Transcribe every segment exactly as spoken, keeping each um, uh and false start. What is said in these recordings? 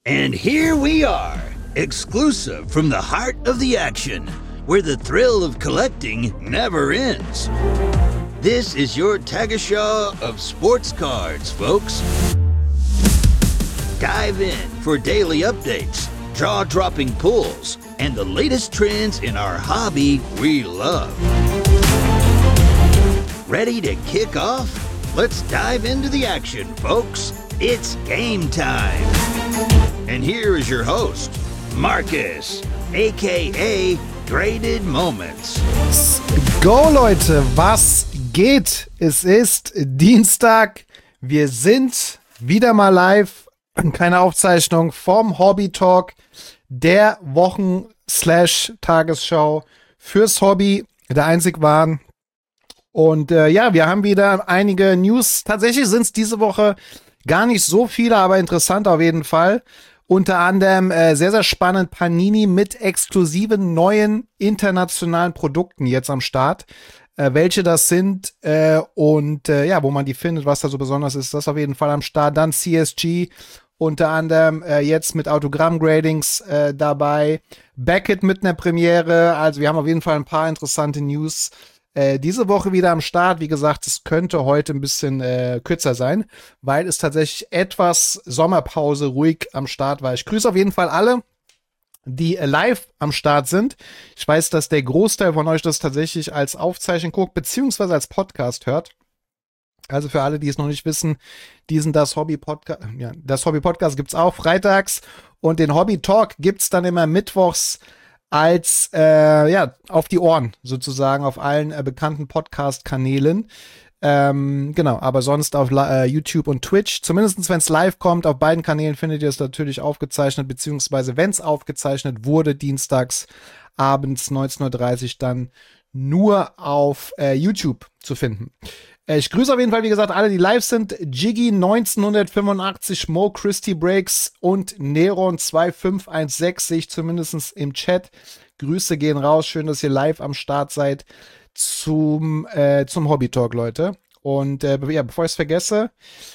And here we are, exclusive from the heart of the action, where the thrill of collecting never ends. This is your Tagesschau of sports cards, folks. Dive in for daily updates, jaw-dropping pulls, and the latest trends in our hobby we love. Ready to kick off? Let's dive into the action, folks. It's game time. And here is your host, Marcus, aka Graded Moments. Go, Leute, was geht? Es ist Dienstag. Wir sind wieder mal live. Keine Aufzeichnung vom Hobby Talk, der Wochen-Tagesschau fürs Hobby, der einzig wahren. Und äh, ja, wir haben wieder einige News. Tatsächlich sind es diese Woche gar nicht so viele, aber interessant auf jeden Fall. Unter anderem äh, sehr, sehr spannend Panini mit exklusiven neuen internationalen Produkten jetzt am Start. Äh, welche das sind äh, und äh, ja, wo man die findet, was da so besonders ist, das auf jeden Fall am Start. Dann C S G unter anderem äh, jetzt mit Autogramm-Gradings äh, dabei. Beckett mit einer Premiere. Also wir haben auf jeden Fall ein paar interessante News äh, diese Woche wieder am Start. Wie gesagt, es könnte heute ein bisschen äh, kürzer sein, weil es tatsächlich etwas Sommerpause ruhig am Start war. Ich grüße auf jeden Fall alle, die äh, live am Start sind. Ich weiß, dass der Großteil von euch das tatsächlich als Aufzeichnung guckt, beziehungsweise als Podcast hört. Also für alle, die es noch nicht wissen, diesen Das Hobby Podcast, ja, das Hobby Podcast gibt's auch freitags und den Hobby Talk gibt's dann immer mittwochs als äh, ja auf die Ohren sozusagen auf allen äh, bekannten Podcast-Kanälen. Ähm, genau, aber sonst auf äh, YouTube und Twitch. Zumindest wenn es live kommt, auf beiden Kanälen findet ihr es natürlich aufgezeichnet, beziehungsweise wenn es aufgezeichnet wurde, dienstags abends neunzehn Uhr dreißig dann nur auf äh, YouTube zu finden. Ich grüße auf jeden Fall, wie gesagt, alle, die live sind. Jiggy neunzehnhundertfünfundachtzig, Mo Christie Breaks und Neron zwei fünf eins sechs sehe ich zumindest im Chat. Grüße gehen raus. Schön, dass ihr live am Start seid zum, äh, zum Hobby Talk, Leute. Und äh, ja, bevor ich es vergesse,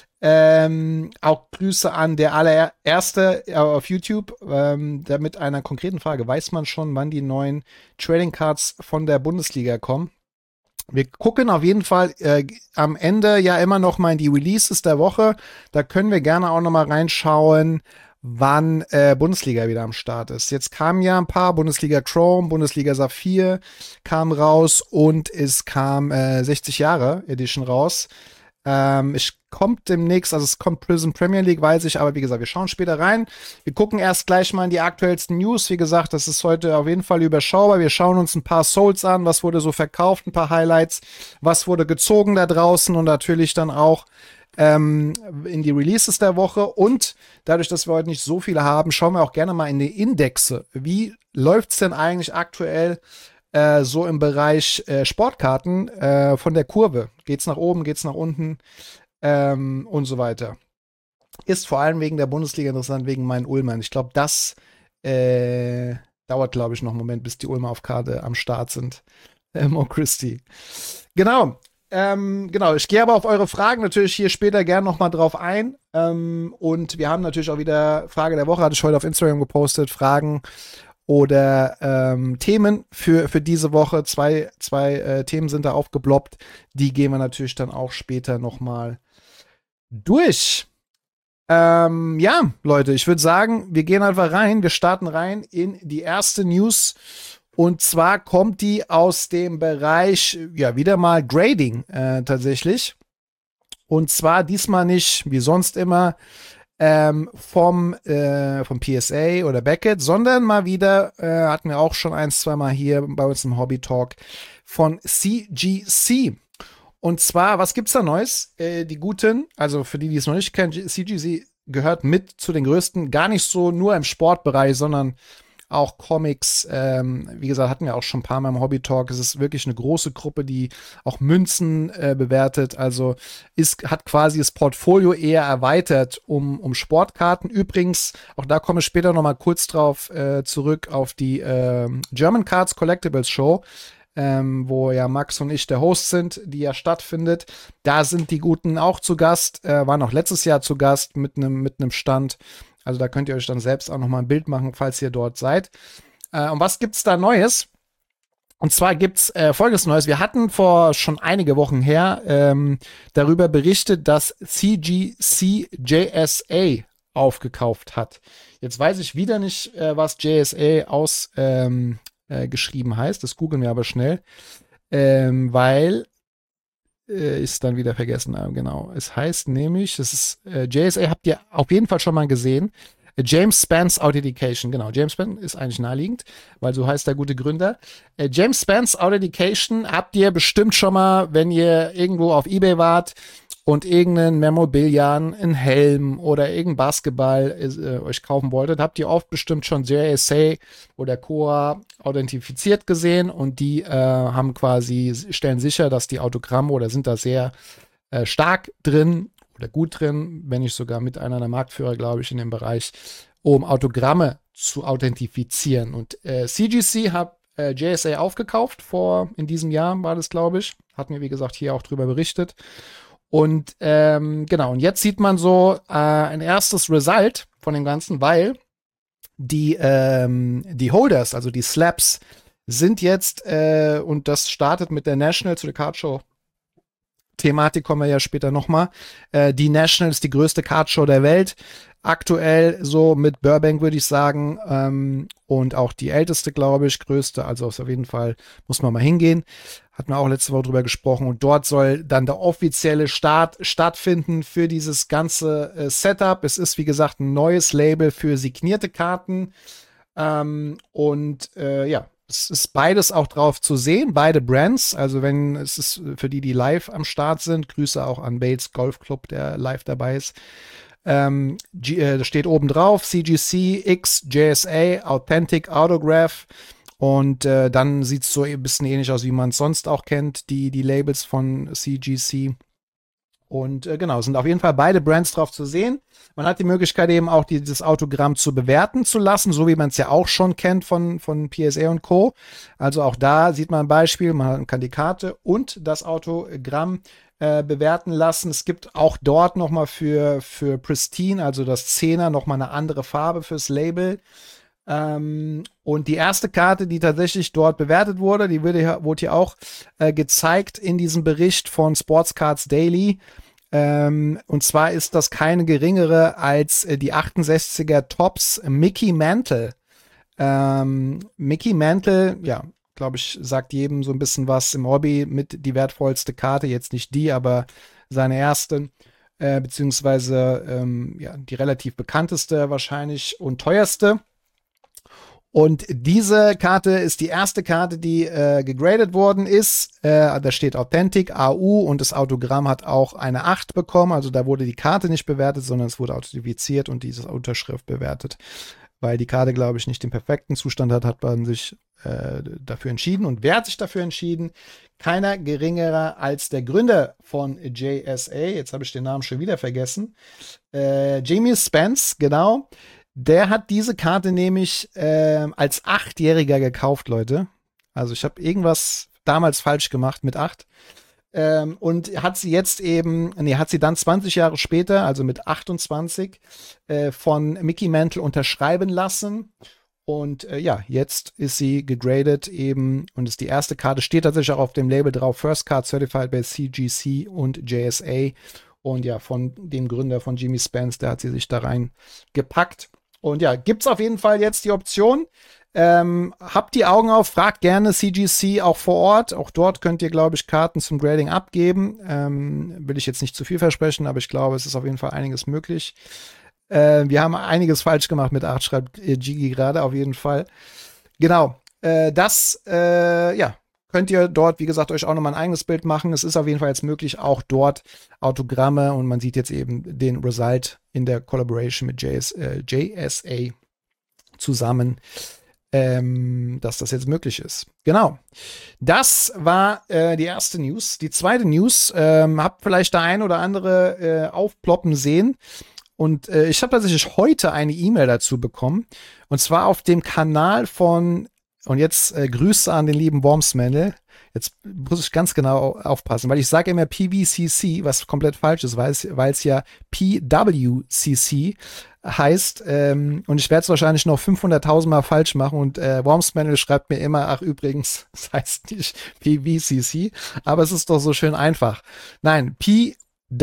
ähm, auch Grüße an der allererste äh, auf YouTube, ähm, der mit einer konkreten Frage. Weiß man schon, wann die neuen Trading Cards von der Bundesliga kommen? Wir gucken auf jeden Fall äh, am Ende ja immer noch mal in die Releases der Woche. Da können wir gerne auch noch mal reinschauen, wann äh, Bundesliga wieder am Start ist. Jetzt kamen ja ein paar, Bundesliga Chrome, Bundesliga Saphir kam raus und es kam äh, sechzig Jahre Edition raus. Ähm, es kommt demnächst, also es kommt Prism Premier League, weiß ich, aber wie gesagt, wir schauen später rein. Wir gucken erst gleich mal in die aktuellsten News. Wie gesagt, das ist heute auf jeden Fall überschaubar. Wir schauen uns ein paar Souls an, was wurde so verkauft, ein paar Highlights, was wurde gezogen da draußen und natürlich dann auch ähm, in die Releases der Woche. Und dadurch, dass wir heute nicht so viele haben, schauen wir auch gerne mal in die Indexe. Wie läuft's denn eigentlich aktuell Äh, so im Bereich äh, Sportkarten äh, von der Kurve? Geht's nach oben, geht's nach unten ähm, und so weiter. Ist vor allem wegen der Bundesliga interessant, wegen meinen Ulmern. Ich glaube, das äh, dauert, glaube ich, noch einen Moment, bis die Ulmer auf Karte am Start sind. Äh, Mo Christie. Genau. Ähm, genau, ich gehe aber auf eure Fragen natürlich hier später gerne noch mal drauf ein. Ähm, und wir haben natürlich auch wieder Frage der Woche, hatte ich heute auf Instagram gepostet, Fragen oder ähm, Themen für, für diese Woche. Zwei, zwei äh, Themen sind da aufgeploppt. Die gehen wir natürlich dann auch später nochmal durch. Ähm, ja, Leute, ich würde sagen, wir gehen einfach rein. Wir starten rein in die erste News. Und zwar kommt die aus dem Bereich, ja, wieder mal Grading äh, tatsächlich. Und zwar diesmal nicht, wie sonst immer, Ähm, vom, äh, vom P S A oder Beckett, sondern mal wieder, äh, hatten wir auch schon ein, zwei Mal hier bei uns im Hobby Talk, von C G C. Und zwar, was gibt's da Neues? Äh, die Guten, also für die, die es noch nicht kennen, C G C gehört mit zu den größten, gar nicht so nur im Sportbereich, sondern auch Comics, ähm, wie gesagt, hatten wir auch schon ein paar Mal im Hobby Talk. Es ist wirklich eine große Gruppe, die auch Münzen äh, bewertet. Also ist, hat quasi das Portfolio eher erweitert um, um Sportkarten. Übrigens, auch da komme ich später noch mal kurz drauf äh, zurück auf die äh, German Cards Collectibles Show. Ähm, wo ja Max und ich der Host sind, die ja stattfindet. Da sind die Guten auch zu Gast, äh, waren auch letztes Jahr zu Gast mit einem mit einem Stand. Also da könnt ihr euch dann selbst auch nochmal ein Bild machen, falls ihr dort seid. Äh, und was gibt's da Neues? Und zwar gibt's äh, folgendes Neues. Wir hatten vor schon einige Wochen her ähm, darüber berichtet, dass C G C J S A aufgekauft hat. Jetzt weiß ich wieder nicht, äh, was J S A ausgeschrieben ähm, äh, heißt. Das googeln wir aber schnell. Ähm, weil äh, ist dann wieder vergessen. Äh, genau. Es heißt nämlich, das ist äh, J S A habt ihr auf jeden Fall schon mal gesehen. James Spence Authentication, genau. James Spence ist eigentlich naheliegend, weil so heißt der gute Gründer. Äh, James Spence Authentication habt ihr bestimmt schon mal, wenn ihr irgendwo auf eBay wart und irgendeinen Memorabilian, einen Helm oder irgendein Basketball äh, euch kaufen wolltet, habt ihr oft bestimmt schon J S A oder C O A authentifiziert gesehen und die äh, haben quasi, stellen sicher, dass die Autogramme oder sind da sehr äh, stark drin oder gut drin, wenn nicht sogar mit einer der Marktführer, glaube ich, in dem Bereich, um Autogramme zu authentifizieren. Und äh, C G C hat äh, J S A aufgekauft, vor in diesem Jahr war das, glaube ich. Hatten wir, wie gesagt, hier auch drüber berichtet. Und ähm, genau, und jetzt sieht man so äh, ein erstes Result von dem Ganzen, weil die, ähm, die Holders, also die Slabs, sind jetzt, äh, und das startet mit der National zu der Card Show Thematik, kommen wir ja später nochmal. Äh, die National ist die größte Cardshow der Welt. Aktuell so mit Burbank, würde ich sagen. Ähm, und auch die älteste, glaube ich, größte. Also auf jeden Fall muss man mal hingehen. Hatten wir auch letzte Woche drüber gesprochen. Und dort soll dann der offizielle Start stattfinden für dieses ganze äh, Setup. Es ist, wie gesagt, ein neues Label für signierte Karten. Ähm, und äh, ja, es ist beides auch drauf zu sehen, beide Brands. Also wenn es ist für die, die live am Start sind, Grüße auch an Bates Golf Club, der live dabei ist. Ähm, G, äh, steht oben drauf C G C, X, J S A, Authentic Autograph. Und äh, dann sieht es so ein bisschen ähnlich aus, wie man es sonst auch kennt, die, die Labels von C G C. Und äh, genau, sind auf jeden Fall beide Brands drauf zu sehen. Man hat die Möglichkeit eben auch dieses Autogramm zu bewerten zu lassen, so wie man es ja auch schon kennt von, von P S A und Co. Also auch da sieht man ein Beispiel, man kann die Karte und das Autogramm äh, bewerten lassen. Es gibt auch dort nochmal für, für Pristine, also das Zehner, nochmal eine andere Farbe fürs Label. Ähm, und die erste Karte, die tatsächlich dort bewertet wurde, die wurde, wurde hier auch äh, gezeigt in diesem Bericht von Sports Cards Daily. Ähm, und zwar ist das keine geringere als äh, die achtundsechziger Topps Mickey Mantle. Ähm, Mickey Mantle, ja, glaube ich, sagt jedem so ein bisschen was im Hobby mit die wertvollste Karte, jetzt nicht die, aber seine erste, äh, beziehungsweise ähm, ja, die relativ bekannteste wahrscheinlich und teuerste. Und diese Karte ist die erste Karte, die äh, gegradet worden ist. Äh, da steht Authentic, A U, und das Autogramm hat auch eine acht bekommen. Also da wurde die Karte nicht bewertet, sondern es wurde authentifiziert und diese Unterschrift bewertet. Weil die Karte, glaube ich, nicht den perfekten Zustand hat, hat man sich äh, dafür entschieden. Und wer hat sich dafür entschieden? Keiner geringerer als der Gründer von J S A. Jetzt habe ich den Namen schon wieder vergessen. Äh, Jamie Spence, genau. Der hat diese Karte nämlich äh, als Achtjähriger gekauft, Leute. Also ich habe irgendwas damals falsch gemacht mit acht. Ähm, und hat sie jetzt eben, nee, hat sie dann zwanzig Jahre später, also mit achtundzwanzig, äh, von Mickey Mantle unterschreiben lassen. Und äh, ja, jetzt ist sie gegradet eben und ist die erste Karte, steht tatsächlich auch auf dem Label drauf, First Card Certified by C G C und J S A. Und ja, von dem Gründer von Jimmy Spence, der hat sie sich da rein gepackt. Und ja, gibt's auf jeden Fall jetzt die Option. Ähm, habt die Augen auf, fragt gerne C G C auch vor Ort. Auch dort könnt ihr, glaube ich, Karten zum Grading abgeben. Ähm, will ich jetzt nicht zu viel versprechen, aber ich glaube, es ist auf jeden Fall einiges möglich. Äh, wir haben einiges falsch gemacht mit acht, schreibt äh, Gigi gerade, auf jeden Fall. Genau, äh, das, äh, ja, könnt ihr dort, wie gesagt, euch auch nochmal ein eigenes Bild machen. Es ist auf jeden Fall jetzt möglich, auch dort Autogramme, und man sieht jetzt eben den Result in der Collaboration mit J S, äh, J S A zusammen, ähm, dass das jetzt möglich ist. Genau. Das war äh, die erste News. Die zweite News, ähm, habt vielleicht da ein oder andere äh, aufploppen sehen. Und äh, ich habe tatsächlich heute eine E-Mail dazu bekommen. Und zwar auf dem Kanal von, und jetzt äh, Grüße an den lieben Wormsmännle. Jetzt muss ich ganz genau aufpassen, weil ich sage immer P V C C, was komplett falsch ist, weil es, weil es ja P W C C heißt. Ähm, und ich werde es wahrscheinlich noch fünfhunderttausend Mal falsch machen. Und äh, Wormsmanual schreibt mir immer, ach übrigens, das heißt nicht P W C C, aber es ist doch so schön einfach. Nein, P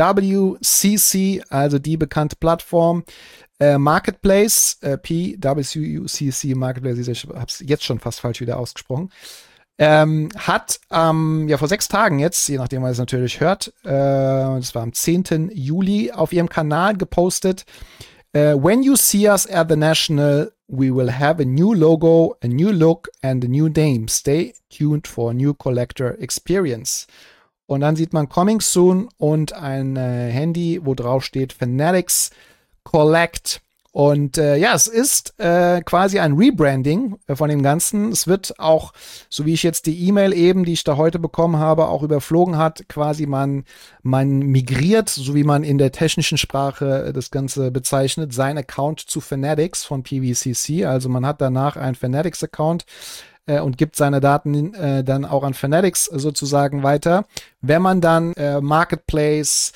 W C C, also die bekannte Plattform, äh, Marketplace, äh, P W C C Marketplace, ich habe es jetzt schon fast falsch wieder ausgesprochen, ähm, hat ähm, ja vor sechs Tagen jetzt, je nachdem man es natürlich hört, äh, das war am zehnten Juli, auf ihrem Kanal gepostet, Uh, when you see us at the National, we will have a new logo, a new look and a new name. Stay tuned for a new collector experience. Und dann sieht man Coming Soon und ein äh, Handy, wo drauf steht Fanatics Collect. Und äh, ja, es ist äh, quasi ein Rebranding äh, von dem Ganzen. Es wird auch, so wie ich jetzt die E-Mail eben, die ich da heute bekommen habe, auch überflogen hat, quasi man, man migriert, so wie man in der technischen Sprache äh, das Ganze bezeichnet, sein Account zu Fanatics von P W C C. Also man hat danach einen Fanatics-Account äh, und gibt seine Daten äh, dann auch an Fanatics sozusagen weiter. Wenn man dann äh, Marketplace,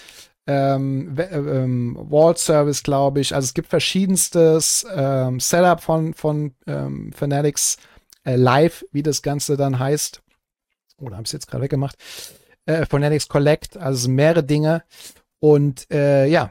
Ähm, ähm, Wall Service, glaube ich. Also es gibt verschiedenstes ähm, Setup von, von ähm, Fanatics äh, Live, wie das Ganze dann heißt. Oh, da habe ich es jetzt gerade weggemacht. Äh, Fanatics Collect, also mehrere Dinge. Und äh, ja,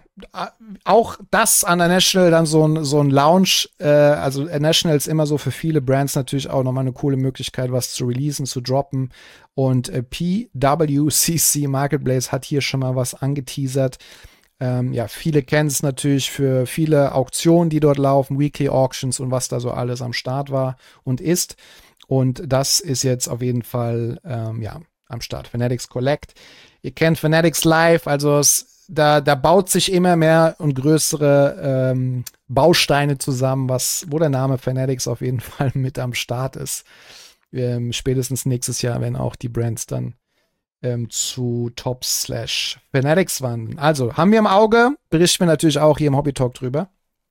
auch das an der National dann so ein, so ein Lounge. Äh, also National ist immer so für viele Brands natürlich auch nochmal eine coole Möglichkeit, was zu releasen, zu droppen. Und äh, P W C C Marketplace hat hier schon mal was angeteasert. Ähm, ja, viele kennen es natürlich für viele Auktionen, die dort laufen, Weekly Auctions und was da so alles am Start war und ist. Und das ist jetzt auf jeden Fall ähm, ja, am Start. Fanatics Collect. Ihr kennt Fanatics Live, also es Da, da baut sich immer mehr und größere ähm, Bausteine zusammen, was, wo der Name Fanatics auf jeden Fall mit am Start ist. Ähm, spätestens nächstes Jahr, wenn auch die Brands dann ähm, zu Top slash Fanatics wandeln. Also, haben wir im Auge, berichten wir natürlich auch hier im Hobby Talk drüber.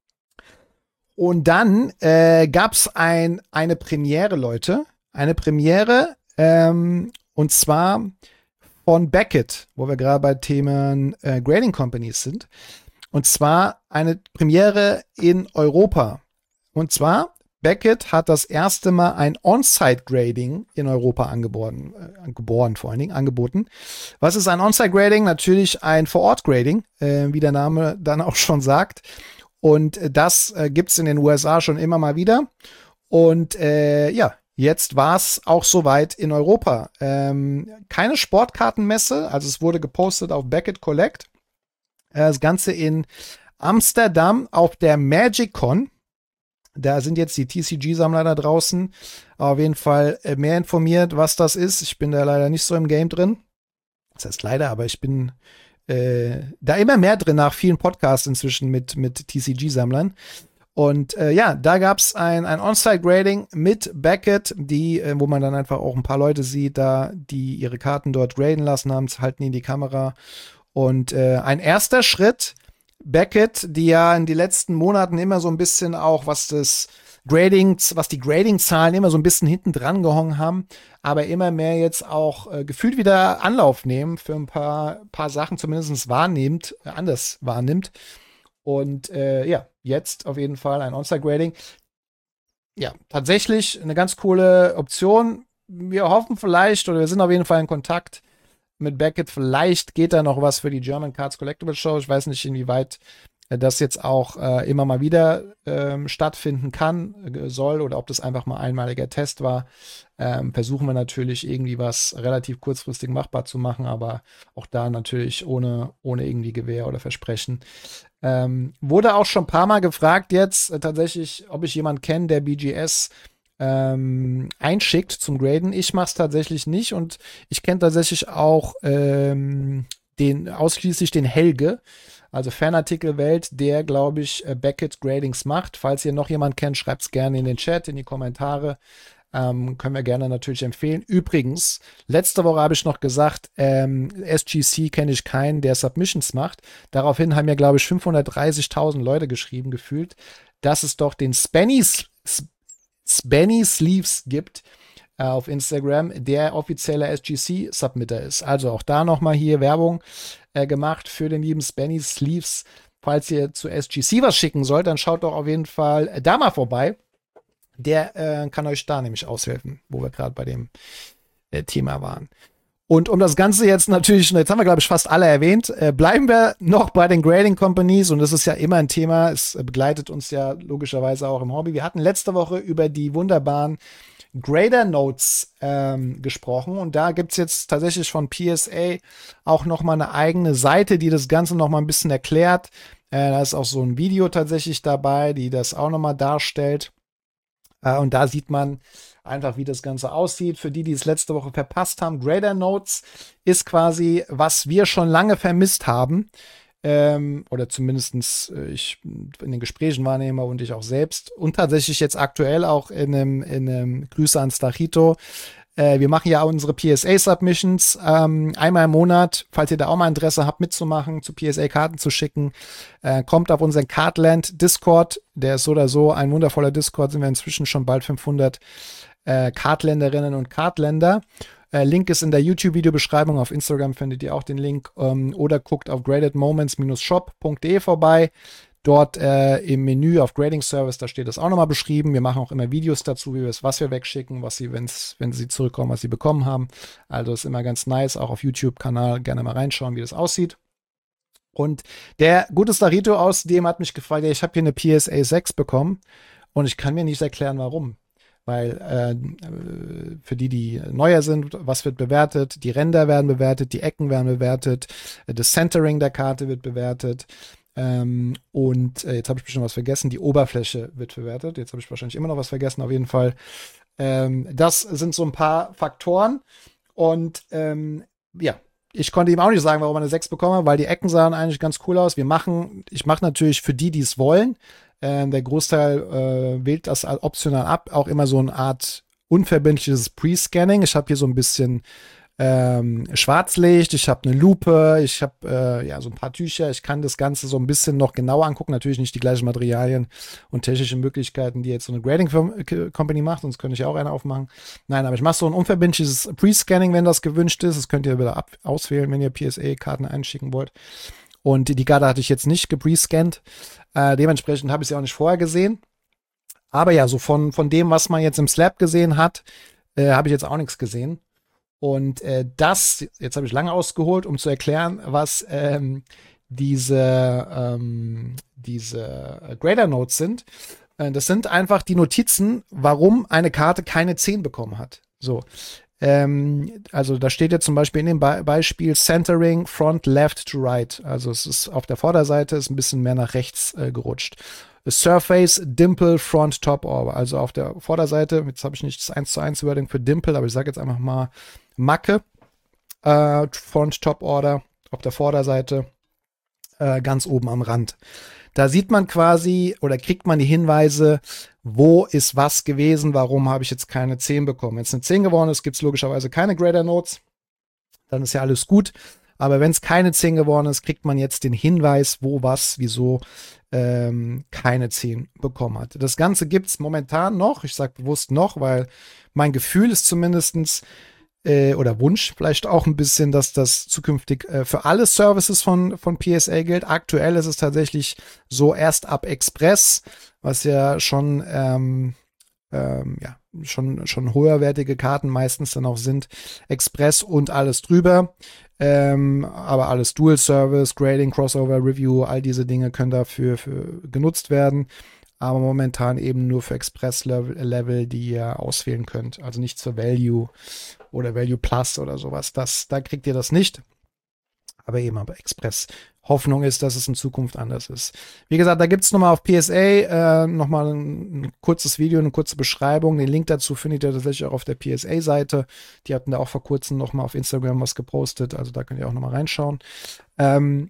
Und dann äh, gab es ein, eine Premiere, Leute. Eine Premiere, ähm, und zwar von Beckett, wo wir gerade bei Themen äh, Grading Companies sind. Und zwar eine Premiere in Europa. Und zwar, Beckett hat das erste Mal ein On-Site-Grading in Europa angeboten, äh, geboren vor allen Dingen, angeboten. Was ist ein On-Site-Grading? Natürlich ein Vor-Ort-Grading, äh, wie der Name dann auch schon sagt. Und äh, das äh, gibt es in den U S A schon immer mal wieder. Und äh, ja, jetzt war es auch soweit in Europa. Ähm, keine Sportkartenmesse, also es wurde gepostet auf Beckett Collect. Äh, das Ganze in Amsterdam auf der MagicCon. Da sind jetzt die T C G-Sammler da draußen auf jeden Fall äh, mehr informiert, was das ist. Ich bin da leider nicht so im Game drin. Das heißt leider, aber ich bin äh, da immer mehr drin nach vielen Podcasts inzwischen mit, mit T C G-Sammlern. Und äh, ja, da gab es ein, ein On-Site-Grading mit Beckett, die, äh, wo man dann einfach auch ein paar Leute sieht, da die ihre Karten dort graden lassen haben, halten in die Kamera. Und äh, ein erster Schritt, Beckett, die ja in den letzten Monaten immer so ein bisschen auch, was das Grading, was die Grading-Zahlen immer so ein bisschen hinten dran gehangen haben, aber immer mehr jetzt auch äh, gefühlt wieder Anlauf nehmen für ein paar, paar Sachen, zumindest wahrnehmend, äh, anders wahrnimmt. Und äh, ja, jetzt auf jeden Fall ein On-Site-Grading. Ja, tatsächlich eine ganz coole Option. Wir hoffen vielleicht, oder wir sind auf jeden Fall in Kontakt mit Beckett. Vielleicht geht da noch was für die German Cards Collectible Show. Ich weiß nicht, inwieweit äh, das jetzt auch äh, immer mal wieder ähm, stattfinden kann, äh, soll, oder ob das einfach mal einmaliger Test war. Ähm, versuchen wir natürlich irgendwie was relativ kurzfristig machbar zu machen, aber auch da natürlich ohne, ohne irgendwie Gewähr oder Versprechen. Ähm, wurde auch schon ein paar Mal gefragt jetzt äh, tatsächlich, ob ich jemanden kenne, der B G S ähm, einschickt zum Graden. Ich mache es tatsächlich nicht und ich kenne tatsächlich auch ähm, den ausschließlich den Helge, also Fanartikelwelt, der, glaube ich, äh, Beckett Gradings macht. Falls ihr noch jemanden kennt, schreibt es gerne in den Chat, in die Kommentare. Ähm, können wir gerne natürlich empfehlen. Übrigens, letzte Woche habe ich noch gesagt, ähm, S G C kenne ich keinen, der Submissions macht. Daraufhin haben ja, glaube ich, fünfhundertdreißigtausend Leute geschrieben, gefühlt, dass es doch den Spenny, Spenny Sleeves gibt äh, auf Instagram, der offizieller S G C-Submitter ist. Also auch da nochmal hier Werbung äh, gemacht für den lieben Spenny Sleeves. falls ihr zu S G C was schicken sollt, dann schaut doch auf jeden Fall da mal vorbei. Der äh, kann euch da nämlich aushelfen, wo wir gerade bei dem äh, Thema waren. Und um das Ganze jetzt natürlich, jetzt haben wir, glaube ich, fast alle erwähnt, äh, bleiben wir noch bei den Grading Companies. Und das ist ja immer ein Thema. Es begleitet uns ja logischerweise auch im Hobby. Wir hatten letzte Woche über die wunderbaren Grader Notes ähm, gesprochen. Und da gibt es jetzt tatsächlich von P S A auch noch mal eine eigene Seite, die das Ganze noch mal ein bisschen erklärt. Äh, da ist auch so ein Video tatsächlich dabei, die das auch noch mal darstellt. Äh, und da sieht man einfach, wie das Ganze aussieht. Für die, die es letzte Woche verpasst haben, Grader Notes ist quasi, was wir schon lange vermisst haben. Ähm, oder zumindest äh, ich in den Gesprächen wahrnehme und ich auch selbst. Und tatsächlich jetzt aktuell auch in einem, in einem Grüße an Stachito. Äh, wir machen ja auch unsere P S A-Submissions ähm, einmal im Monat. Falls ihr da auch mal Interesse habt, mitzumachen, zu P S A-Karten zu schicken, äh, kommt auf unseren Cardland Discord. Der ist so oder so ein wundervoller Discord. Sind wir inzwischen schon bald fünfhundert äh, Cardländerinnen und Cardländer. Äh, Link ist in der YouTube-Videobeschreibung. Auf Instagram findet ihr auch den Link. Ähm, oder guckt auf graded moments shop punkt de vorbei. Dort äh, im Menü auf Grading Service, da steht das auch nochmal beschrieben. Wir machen auch immer Videos dazu, wie wir es, was wir wegschicken, was sie, wenn's, wenn sie zurückkommen, was sie bekommen haben. Also ist immer ganz nice. Auch auf YouTube-Kanal gerne mal reinschauen, wie das aussieht. Und der gute Starito aus dem hat mich gefragt, ja, ich habe hier eine P S A sechs bekommen und ich kann mir nicht erklären, warum. Weil äh, für die, die neuer sind, was wird bewertet? Die Ränder werden bewertet, die Ecken werden bewertet, das Centering der Karte wird bewertet. Ähm, und äh, jetzt habe ich bestimmt was vergessen, die Oberfläche wird bewertet. Jetzt habe ich wahrscheinlich immer noch was vergessen, auf jeden Fall. Ähm, das sind so ein paar Faktoren. Und ähm, ja, ich konnte ihm auch nicht sagen, warum er eine sechs bekomme, weil die Ecken sahen eigentlich ganz cool aus. Wir machen, ich mache natürlich für die, die es wollen. Äh, der Großteil äh, wählt das optional ab. Auch immer so eine Art unverbindliches Pre-Scanning. Ich habe hier so ein bisschen ähm, Schwarzlicht, ich habe eine Lupe, ich habe äh, ja so ein paar Tücher. Ich kann das Ganze so ein bisschen noch genauer angucken. Natürlich nicht die gleichen Materialien und technische Möglichkeiten, die jetzt so eine Grading Company macht, sonst könnte ich auch eine aufmachen. Nein, aber ich mache so ein unverbindliches Pre-Scanning, wenn das gewünscht ist. Das könnt ihr wieder ab auswählen, wenn ihr P S A-Karten einschicken wollt. Und die Karte hatte ich jetzt nicht geprescannt. Äh, dementsprechend habe ich sie auch nicht vorher gesehen. Aber ja, so von, von dem, was man jetzt im Slab gesehen hat, äh, habe ich jetzt auch nichts gesehen. Und äh, das, jetzt habe ich lange ausgeholt, um zu erklären, was ähm, diese, ähm, diese Grader Notes sind. Äh, das sind einfach die Notizen, warum eine Karte keine zehn bekommen hat. So. Ähm, also da steht jetzt zum Beispiel in dem Be- Beispiel Centering Front Left to Right. Also es ist auf der Vorderseite ist ein bisschen mehr nach rechts äh, gerutscht. Surface Dimple Front Top Orb. Also auf der Vorderseite, jetzt habe ich nicht das eins zu eins Wording für Dimple, aber ich sage jetzt einfach mal Macke. Äh, Front Top Order auf der Vorderseite äh, ganz oben am Rand. Da sieht man quasi oder kriegt man die Hinweise, wo ist was gewesen, warum habe ich jetzt keine zehn bekommen. Wenn es eine zehn geworden ist, gibt es logischerweise keine Grader Notes. Dann ist ja alles gut. Aber wenn es keine zehn geworden ist, kriegt man jetzt den Hinweis, wo was, wieso ähm, keine zehn bekommen hat. Das Ganze gibt es momentan noch. Ich sage bewusst noch, weil mein Gefühl ist zumindestens äh, oder Wunsch vielleicht auch ein bisschen, dass das zukünftig äh, für alle Services von, von P S A gilt. Aktuell ist es tatsächlich so erst ab Express, was ja schon ähm, ähm, ja, schon, schon höherwertige Karten meistens dann auch sind. Express und alles drüber. Ähm, aber alles Dual Service, Grading, Crossover, Review, all diese Dinge können dafür für genutzt werden. Aber momentan eben nur für Express-Level, die ihr auswählen könnt. Also nicht zur Value oder Value Plus oder sowas. Das, da kriegt ihr das nicht. Aber eben aber Express. Hoffnung ist, dass es in Zukunft anders ist. Wie gesagt, da gibt es nochmal auf P S A äh, nochmal ein, ein kurzes Video, eine kurze Beschreibung. Den Link dazu findet ihr tatsächlich auch auf der P S A-Seite. Die hatten da auch vor kurzem nochmal auf Instagram was gepostet. Also da könnt ihr auch nochmal reinschauen. Ähm,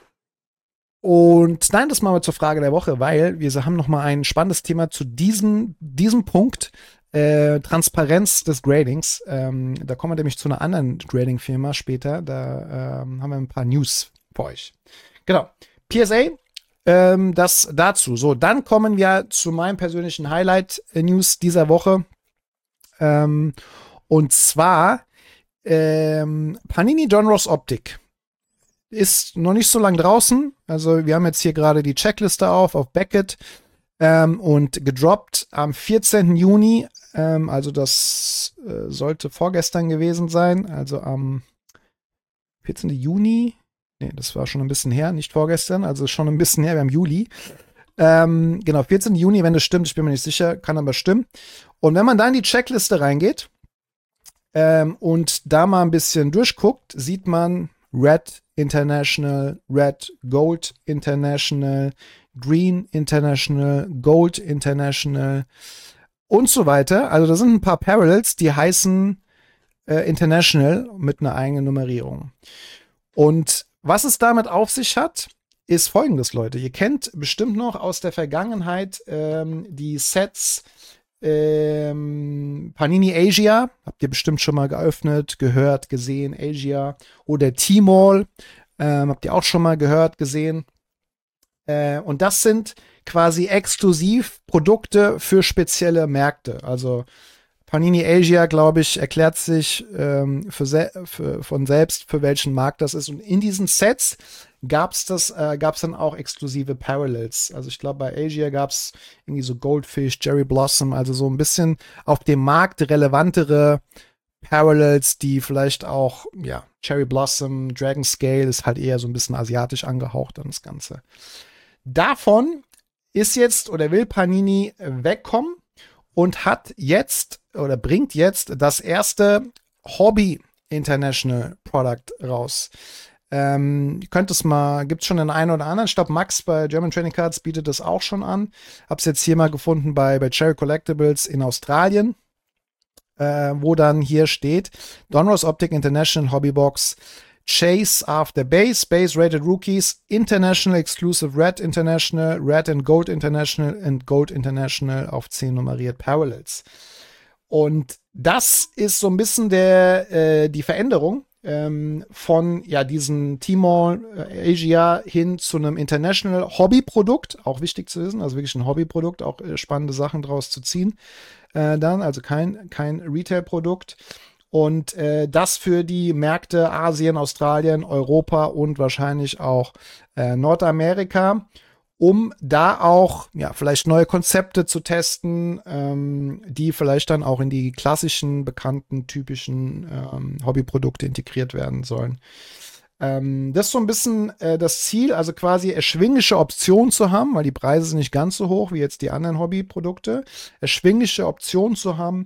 und nein, das machen wir zur Frage der Woche, weil wir haben nochmal ein spannendes Thema zu diesem, diesem Punkt. Äh, Transparenz des Gradings. Ähm, da kommen wir nämlich zu einer anderen Grading-Firma später. Da ähm, haben wir ein paar News für euch. Genau. P S A, ähm, das dazu. So, dann kommen wir zu meinem persönlichen Highlight-News dieser Woche. Ähm, und zwar ähm, Panini John Ross Optik. ist noch nicht so lang draußen. Also wir haben jetzt hier gerade die Checkliste auf, auf Beckett ähm, und gedroppt am vierzehnten Juni. Ähm, also das äh, sollte vorgestern gewesen sein. Also am vierzehnten Juni. Nee, das war schon ein bisschen her, nicht vorgestern. Also schon ein bisschen her, wir haben Juli. Ähm, genau, vierzehnten Juni, wenn das stimmt, ich bin mir nicht sicher, kann aber stimmen. Und wenn man da in die Checkliste reingeht ähm, und da mal ein bisschen durchguckt, sieht man Red International, Red Gold International, Green International, Gold International und so weiter. Also da sind ein paar Parallels, die heißen äh, International mit einer eigenen Nummerierung. Und was es damit auf sich hat, ist folgendes, Leute. Ihr kennt bestimmt noch aus der Vergangenheit ähm, die Sets ähm, Panini Asia. Habt ihr bestimmt schon mal geöffnet, gehört, gesehen, Asia. Oder T-Mall. Ähm, habt ihr auch schon mal gehört, gesehen. Äh, und das sind quasi exklusiv Produkte für spezielle Märkte. Also Panini Asia, glaube ich, erklärt sich ähm, für se für, von selbst, für welchen Markt das ist. Und in diesen Sets gab es das, äh, gab's dann auch exklusive Parallels. Also ich glaube, bei Asia gab es irgendwie so Goldfish, Cherry Blossom, also so ein bisschen auf dem Markt relevantere Parallels, die vielleicht auch, ja, Cherry Blossom, Dragon Scale ist halt eher so ein bisschen asiatisch angehaucht an das Ganze. Davon ist jetzt oder will Panini wegkommen und hat jetzt oder bringt jetzt das erste Hobby International Product raus. Ähm, ihr könnt es mal, gibt es schon den einen oder anderen. Ich glaube, Max bei German Trading Cards bietet das auch schon an. Hab's jetzt hier mal gefunden bei, bei Cherry Collectibles in Australien, äh, wo dann hier steht: Donruss Optic International Hobbybox Chase After Base, Base Rated Rookies, International Exclusive Red International, Red and Gold International und Gold International auf zehn nummeriert Parallels. Und das ist so ein bisschen der, äh, die Veränderung ähm, von ja, diesem T-Mall äh, Asia hin zu einem International Hobbyprodukt. Auch wichtig zu wissen, also wirklich ein Hobbyprodukt, auch äh, spannende Sachen draus zu ziehen. Äh, dann, also kein, kein Retail-Produkt. Und äh, das für die Märkte Asien, Australien, Europa und wahrscheinlich auch äh, Nordamerika, um da auch ja vielleicht neue Konzepte zu testen, ähm, die vielleicht dann auch in die klassischen, bekannten, typischen ähm, Hobbyprodukte integriert werden sollen. Ähm, das ist so ein bisschen äh, das Ziel, also quasi erschwingliche Optionen zu haben, weil die Preise sind nicht ganz so hoch wie jetzt die anderen Hobbyprodukte, erschwingliche Optionen zu haben,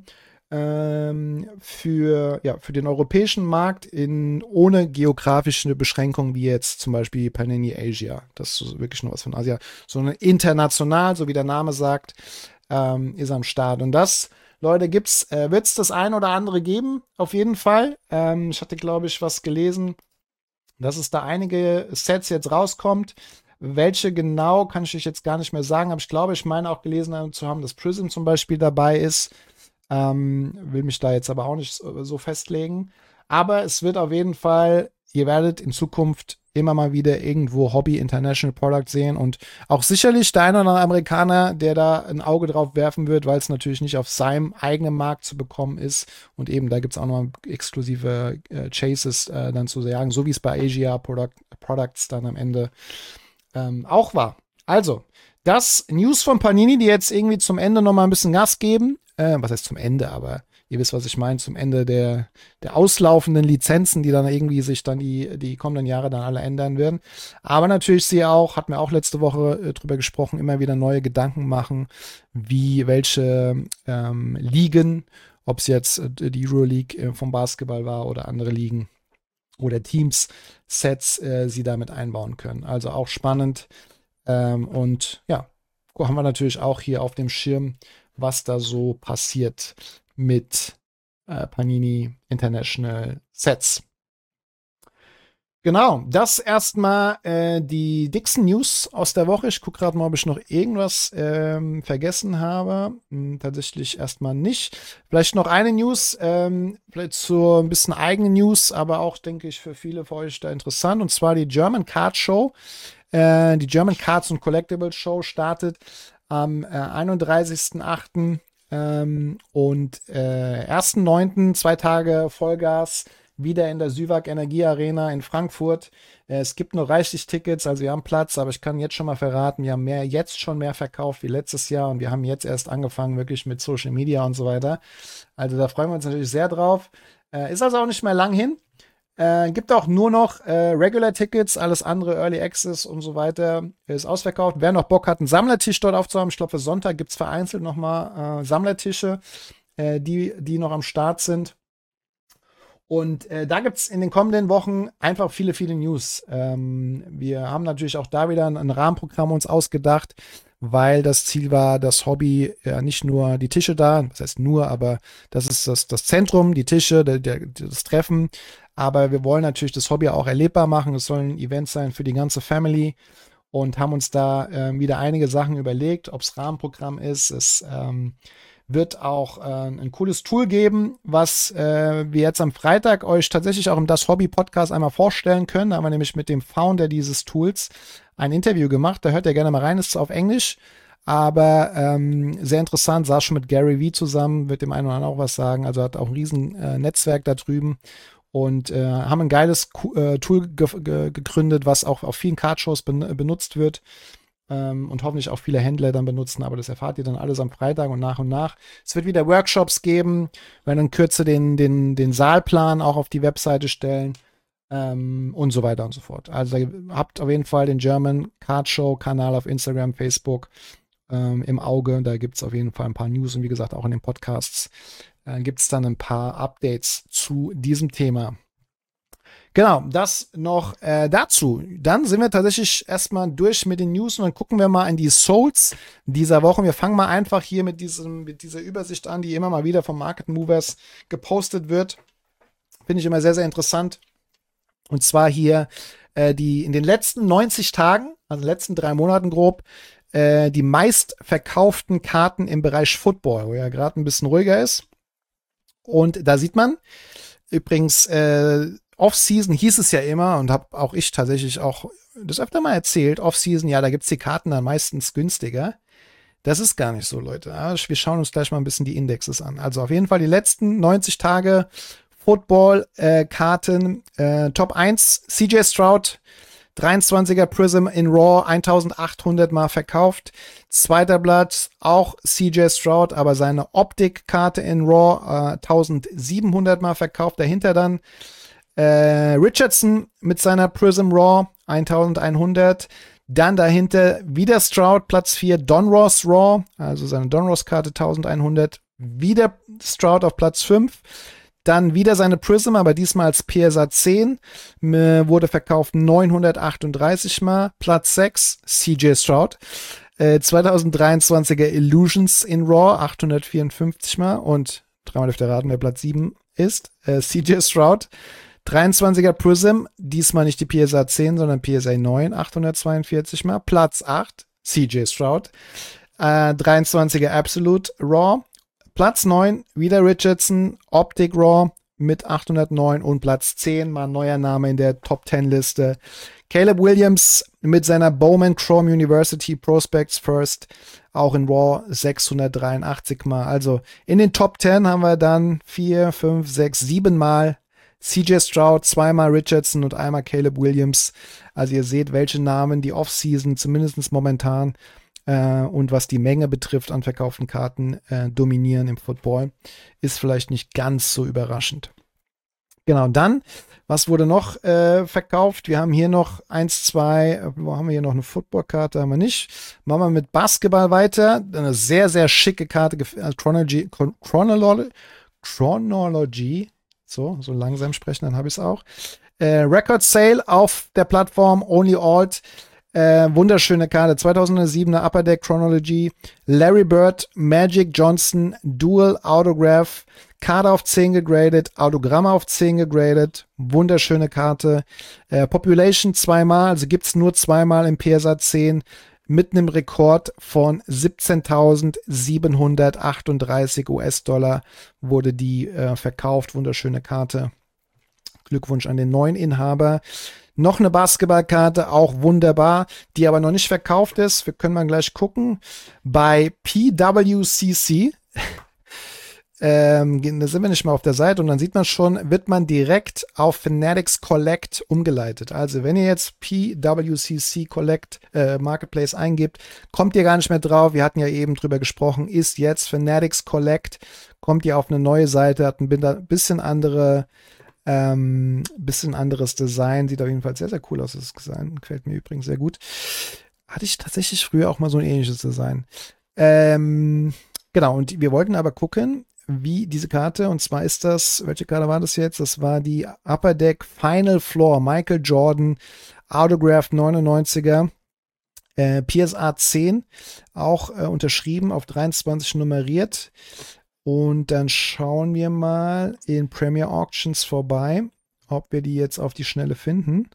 Ähm, für, ja, für den europäischen Markt in, ohne geografische Beschränkungen, wie jetzt zum Beispiel Panini Asia. Das ist wirklich nur was von Asien, sondern international, so wie der Name sagt, ähm, ist am Start. Und das, Leute, gibt's, äh, wird es das ein oder andere geben, auf jeden Fall. Ähm, ich hatte, glaube ich, was gelesen, dass es da einige Sets jetzt rauskommt. Welche genau, kann ich euch jetzt gar nicht mehr sagen, aber ich glaube, ich meine auch gelesen zu haben, dass Prism zum Beispiel dabei ist. Ähm, will mich da jetzt aber auch nicht so, so festlegen. Aber es wird auf jeden Fall, ihr werdet in Zukunft immer mal wieder irgendwo Hobby International Product sehen und auch sicherlich der eine oder andere Amerikaner, der da ein Auge drauf werfen wird, weil es natürlich nicht auf seinem eigenen Markt zu bekommen ist. Und eben, da gibt es auch noch exklusive äh, Chases äh, dann zu sagen, so wie es bei Asia Product, Products dann am Ende ähm, auch war. Also, das News von Panini, die jetzt irgendwie zum Ende noch mal ein bisschen Gas geben. Äh, was heißt zum Ende, aber ihr wisst, was ich meine, zum Ende der, der auslaufenden Lizenzen, die dann irgendwie sich dann die, die kommenden Jahre dann alle ändern werden. Aber natürlich sie auch, hatten wir auch letzte Woche äh, drüber gesprochen, immer wieder neue Gedanken machen, wie welche ähm, Ligen, ob es jetzt äh, die Euroleague äh, vom Basketball war oder andere Ligen oder Teams, Sets äh, sie damit einbauen können. Also auch spannend. Ähm, und ja, haben wir natürlich auch hier auf dem Schirm, was da so passiert mit äh, Panini International Sets. Genau, das erstmal äh, die dicksten News aus der Woche. Ich gucke gerade mal, ob ich noch irgendwas ähm, vergessen habe. Hm, tatsächlich erstmal nicht. Vielleicht noch eine News, ähm, vielleicht so ein bisschen eigene News, aber auch, denke ich, für viele von euch da interessant. Und zwar die German Card Show. Äh, die German Cards and Collectibles Show startet am äh, einunddreißigsten achten Ähm, und äh, ersten neunten zwei Tage Vollgas wieder in der Süwag Energie Arena in Frankfurt. Äh, es gibt nur reichlich Tickets, also wir haben Platz, aber ich kann jetzt schon mal verraten, wir haben mehr, jetzt schon mehr verkauft wie letztes Jahr und wir haben jetzt erst angefangen, wirklich mit Social Media und so weiter. Also da freuen wir uns natürlich sehr drauf. Äh, ist also auch nicht mehr lang hin. Äh, gibt auch nur noch äh, Regular Tickets, alles andere, Early Access und so weiter, ist ausverkauft. Wer noch Bock hat, einen Sammlertisch dort aufzuhaben, ich glaube für Sonntag gibt es vereinzelt nochmal äh, Sammlertische, äh, die, die noch am Start sind. Und äh, da gibt's in den kommenden Wochen einfach viele, viele News. Ähm, wir haben natürlich auch da wieder ein, ein Rahmenprogramm uns ausgedacht, weil das Ziel war, das Hobby, ja nicht nur die Tische da, das heißt nur, aber das ist das, das Zentrum, die Tische, der, der, das Treffen. Aber wir wollen natürlich das Hobby auch erlebbar machen. Es sollen Events sein für die ganze Family und haben uns da äh, wieder einige Sachen überlegt, ob es Rahmenprogramm ist. Es ähm, wird auch äh, ein cooles Tool geben, was äh, wir jetzt am Freitag euch tatsächlich auch im Das Hobby Podcast einmal vorstellen können. Da haben wir nämlich mit dem Founder dieses Tools ein Interview gemacht. Da hört ihr gerne mal rein, ist zwar auf Englisch, aber ähm, sehr interessant. Saß schon mit Gary Vee zusammen, wird dem einen oder anderen auch was sagen. Also hat auch ein riesen äh, Netzwerk da drüben. Und äh, haben ein geiles äh, Tool ge ge gegründet, was auch auf vielen Cardshows ben benutzt wird ähm, und hoffentlich auch viele Händler dann benutzen. Aber das erfahrt ihr dann alles am Freitag und nach und nach. Es wird wieder Workshops geben, wir werden in Kürze den, den, den Saalplan auch auf die Webseite stellen ähm, und so weiter und so fort. Also ihr habt auf jeden Fall den German Card Show Kanal auf Instagram, Facebook ähm, im Auge. Da gibt es auf jeden Fall ein paar News und wie gesagt auch in den Podcasts Äh, gibt es dann ein paar Updates zu diesem Thema. Genau, das noch äh, dazu. Dann sind wir tatsächlich erstmal durch mit den News und dann gucken wir mal in die Souls dieser Woche. Wir fangen mal einfach hier mit, diesem, mit dieser Übersicht an, die immer mal wieder vom Market Movers gepostet wird. Finde ich immer sehr, sehr interessant. Und zwar hier äh, die in den letzten neunzig Tagen, also in den letzten drei Monaten grob, äh, die meistverkauften Karten im Bereich Football, wo ja gerade ein bisschen ruhiger ist. Und da sieht man übrigens, äh, Off-Season hieß es ja immer und habe auch ich tatsächlich auch das öfter mal erzählt, Off-Season, ja, da gibt's die Karten dann meistens günstiger. Das ist gar nicht so, Leute. Wir schauen uns gleich mal ein bisschen die Indexes an. Also auf jeden Fall die letzten neunzig Tage Football-Karten. Äh, äh, Top eins, C J Stroud, dreiundzwanziger Prism in Raw, eintausendachthundert Mal verkauft. Zweiter Platz, auch C J Stroud, aber seine Optik-Karte in Raw, äh, eintausendsiebenhundert Mal verkauft. Dahinter dann äh, Richardson mit seiner Prism Raw, eintausendeinhundert. Dann dahinter wieder Stroud, Platz vier, Donruss Raw, also seine Donruss-Karte eintausendeinhundert. Wieder Stroud auf Platz fünf. Dann wieder seine Prism, aber diesmal als P S A zehn, äh, wurde verkauft neunhundertachtunddreißig Mal. Platz sechs, C J Stroud. Äh, zweitausenddreiundzwanziger Illusions in Raw, achthundertvierundfünfzig Mal. Und dreimal dürft ihr raten, wer Platz sieben ist. Äh, C J Stroud. dreiundzwanziger Prism, diesmal nicht die P S A zehn, sondern P S A neun, achthundertzweiundvierzig Mal. Platz acht, C J Stroud. Äh, dreiundzwanziger Absolute Raw. Platz neun, wieder Richardson, Optic Raw mit achthundertneun und Platz zehn, mal ein neuer Name in der Top zehn Liste. Caleb Williams mit seiner Bowman Chrome University Prospects First, auch in Raw sechshundertdreiundachtzig Mal. Also in den Top zehn haben wir dann vier, fünf, sechs, sieben Mal C J Stroud, zweimal Richardson und einmal Caleb Williams. Also ihr seht, welche Namen die Offseason zumindest momentan Äh, und was die Menge betrifft an verkauften Karten äh, dominieren im Football, ist vielleicht nicht ganz so überraschend. Genau, dann, was wurde noch äh, verkauft? Wir haben hier noch eins, zwei, wo haben wir hier noch eine Football-Karte? Haben wir nicht. Machen wir mit Basketball weiter. Eine sehr, sehr schicke Karte, äh, Chronology, Chronology, Chronology, so, so langsam sprechen, dann habe ich es auch. Äh, Record Sale auf der Plattform Only Alt. Äh, wunderschöne Karte, zweitausendsiebener Upper Deck Chronology, Larry Bird, Magic Johnson, Dual Autograph, Karte auf zehn gegradet, Autogramme auf zehn gegradet, wunderschöne Karte, äh, Population zweimal, also gibt's nur zweimal im P S A zehn, mit einem Rekord von siebzehntausendsiebenhundertachtunddreißig U S-Dollar wurde die äh, verkauft, wunderschöne Karte. Glückwunsch an den neuen Inhaber. Noch eine Basketballkarte, auch wunderbar, die aber noch nicht verkauft ist. Wir können mal gleich gucken. Bei P W C C ähm, da sind wir nicht mal auf der Seite und dann sieht man schon, wird man direkt auf Fanatics Collect umgeleitet. Also wenn ihr jetzt P W C C Collect äh, Marketplace eingibt, kommt ihr gar nicht mehr drauf. Wir hatten ja eben drüber gesprochen, ist jetzt Fanatics Collect, kommt ihr auf eine neue Seite, hat ein bisschen andere Ähm, bisschen anderes Design, sieht auf jeden Fall sehr, sehr cool aus, das Design. Gefällt mir übrigens sehr gut. Hatte ich tatsächlich früher auch mal so ein ähnliches Design. Ähm, genau, und wir wollten aber gucken, wie diese Karte, und zwar ist das, welche Karte war das jetzt? Das war die Upper Deck Final Floor, Michael Jordan, Autograph neunundneunziger, äh, P S A zehn, auch äh, unterschrieben, auf dreiundzwanzig nummeriert. Und dann schauen wir mal in Premier Auctions vorbei, ob wir die jetzt auf die Schnelle finden.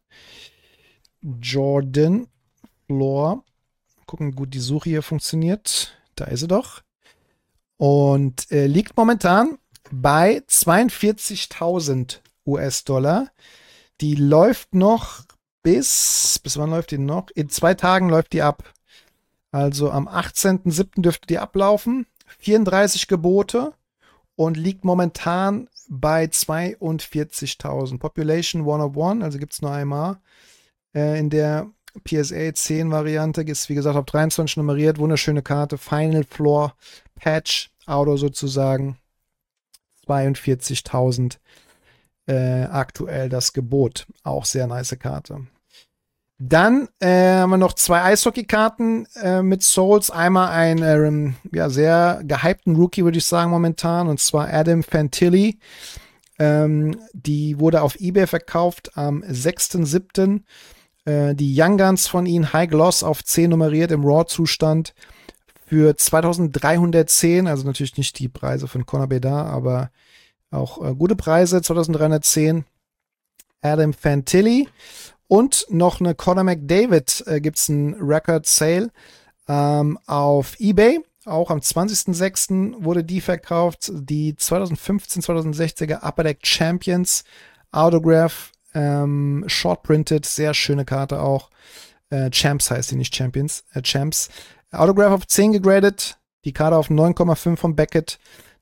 Jordan Floor. Gucken, wie gut die Suche hier funktioniert. Da ist sie doch. Und äh, liegt momentan bei zweiundvierzigtausend U S-Dollar. Die läuft noch bis, bis wann läuft die noch? In zwei Tagen läuft die ab. Also am achtzehnten siebten dürfte die ablaufen. vierunddreißig Gebote und liegt momentan bei zweiundvierzigtausend. Population one of one, also gibt es nur einmal. Äh, in der P S A zehn Variante ist, wie gesagt, auf dreiundzwanzig nummeriert. Wunderschöne Karte. Final Floor Patch Auto sozusagen. zweiundvierzigtausend äh, aktuell das Gebot. Auch sehr nice Karte. Dann äh, haben wir noch zwei Eishockey-Karten äh, mit Souls. Einmal einen ähm, ja, sehr gehypten Rookie, würde ich sagen, momentan. Und zwar Adam Fantilli. Ähm, die wurde auf eBay verkauft am sechsten siebten Äh, die Young Guns von ihnen, High Gloss auf zehn nummeriert im Raw-Zustand für zweitausenddreihundertzehn. Also natürlich nicht die Preise von Conor Bedard, aber auch äh, gute Preise. zweitausenddreihundertzehn Adam Fantilli. Und noch eine Conor McDavid äh, gibt es einen Record Sale ähm, auf eBay. Auch am zwanzigsten sechsten wurde die verkauft. Die zweitausendfünfzehn zweitausendsechziger Upper Deck Champions Autograph, ähm, Short Printed, sehr schöne Karte auch. Äh, Champs heißt die, nicht Champions, äh, Champs. Autograph auf zehn gegradet. Die Karte auf neun Komma fünf von Beckett.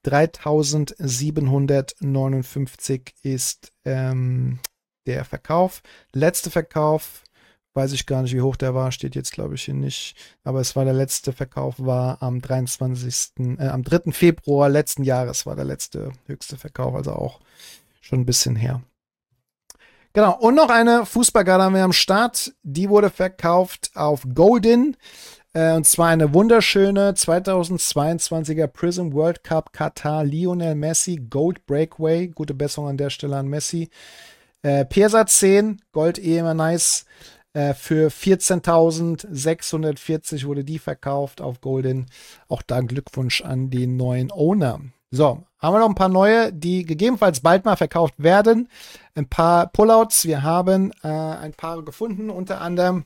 dreitausendsiebenhundertneunundfünfzig ist ähm, der Verkauf. Letzte Verkauf, weiß ich gar nicht, wie hoch der war, steht jetzt, glaube ich, hier nicht. Aber es war der letzte Verkauf, war am dreiundzwanzigsten Äh, am dritten Februar letzten Jahres war der letzte höchste Verkauf, also auch schon ein bisschen her. Genau, und noch eine Fußballkarte haben wir am Start. Die wurde verkauft auf Goldin. Äh, und zwar eine wunderschöne zweitausendzweiundzwanziger Prism World Cup Katar Lionel Messi Gold Breakaway. Gute Besserung an der Stelle an Messi. Äh, P S A zehn, Gold eh immer nice. Äh, für vierzehntausendsechshundertvierzig wurde die verkauft auf Goldin. Auch da Glückwunsch an den neuen Owner. So, haben wir noch ein paar neue, die gegebenenfalls bald mal verkauft werden. Ein paar Pullouts. Wir haben äh, ein paar gefunden, unter anderem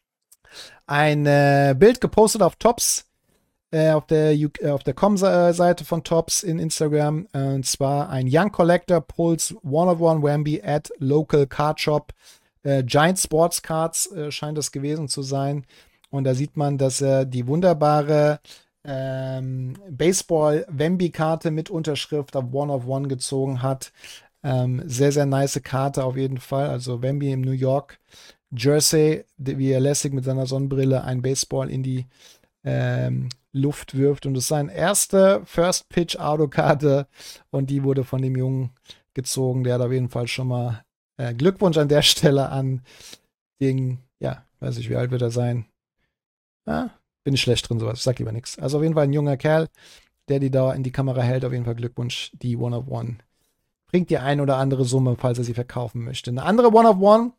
ein äh, Bild gepostet auf Tops. Auf der, äh, auf der Com-Seite von Tops in Instagram. Äh, und zwar ein Young Collector Pulse one of one Wambi at Local Card Shop. Äh, Giant Sports Cards äh, scheint das gewesen zu sein. Und da sieht man, dass er die wunderbare ähm, Baseball-Wambi-Karte mit Unterschrift auf one of one gezogen hat. Ähm, sehr, sehr nice Karte auf jeden Fall. Also Wambi im New York Jersey, wie er lässig mit seiner Sonnenbrille ein Baseball in die ähm, Luft wirft, und es ist seine erste First Pitch Autokarte und die wurde von dem Jungen gezogen. Der hat auf jeden Fall schon mal äh, Glückwunsch an der Stelle an den, ja, weiß ich, wie alt wird er sein? Ah, bin ich schlecht drin, sowas, ich sag lieber nichts. Also auf jeden Fall ein junger Kerl, der die da in die Kamera hält. Auf jeden Fall Glückwunsch, die One of One. Bringt die ein oder andere Summe, falls er sie verkaufen möchte. Eine andere One of One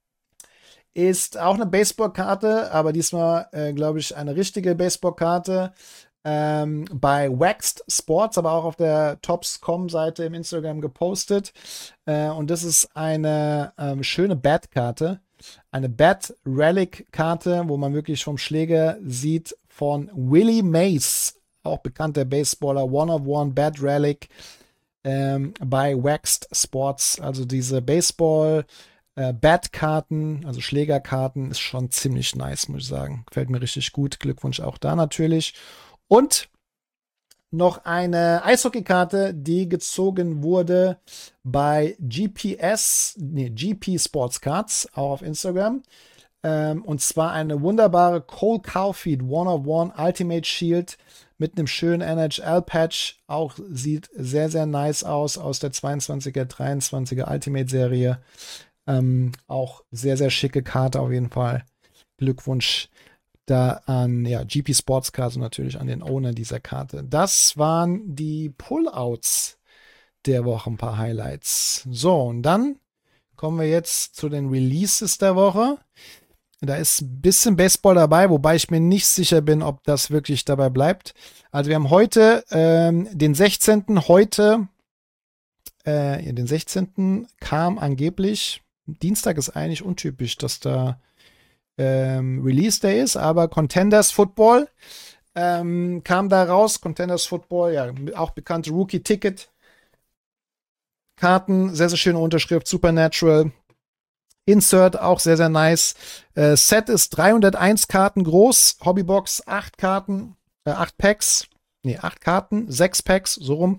ist auch eine Baseballkarte, aber diesmal, äh, glaube ich, eine richtige Baseballkarte ähm, bei Waxed Sports, aber auch auf der Tops Punkt com-Seite im Instagram gepostet. Äh, und das ist eine ähm, schöne Bat-Karte, eine Bat-Relic-Karte, wo man wirklich vom Schläger sieht von Willie Mays, auch bekannter Baseballer, One-of-One Bat-Relic ähm, bei Waxed Sports. Also diese Baseball- Äh, Bat-Karten, also Schlägerkarten, ist schon ziemlich nice, muss ich sagen. Gefällt mir richtig gut. Glückwunsch auch da natürlich. Und noch eine Eishockeykarte, die gezogen wurde bei G P S, nee, G P Sports Cards, auch auf Instagram. Ähm, und zwar eine wunderbare Cole Caulfield One of One Ultimate Shield mit einem schönen N H L-Patch. Auch sieht sehr, sehr nice aus, aus der zweiundzwanziger, dreiundzwanziger Ultimate-Serie. Ähm, auch sehr, sehr schicke Karte auf jeden Fall. Glückwunsch da an ja, G P Sports Cards und natürlich an den Owner dieser Karte. Das waren die Pullouts der Woche, ein paar Highlights. So, und dann kommen wir jetzt zu den Releases der Woche. Da ist ein bisschen Baseball dabei, wobei ich mir nicht sicher bin, ob das wirklich dabei bleibt. Also wir haben heute ähm, den sechzehnten Heute, äh, den sechzehnten kam angeblich, Dienstag ist eigentlich untypisch, dass da ähm, Release Day ist, aber Contenders Football ähm, kam da raus. Contenders Football, ja, auch bekannte Rookie-Ticket. Karten, sehr, sehr schöne Unterschrift, Supernatural. Insert, auch sehr, sehr nice. Äh, Set ist dreihunderteins Karten groß. Hobbybox acht Karten, äh, acht Packs. Nee, acht Karten, sechs Packs, so rum.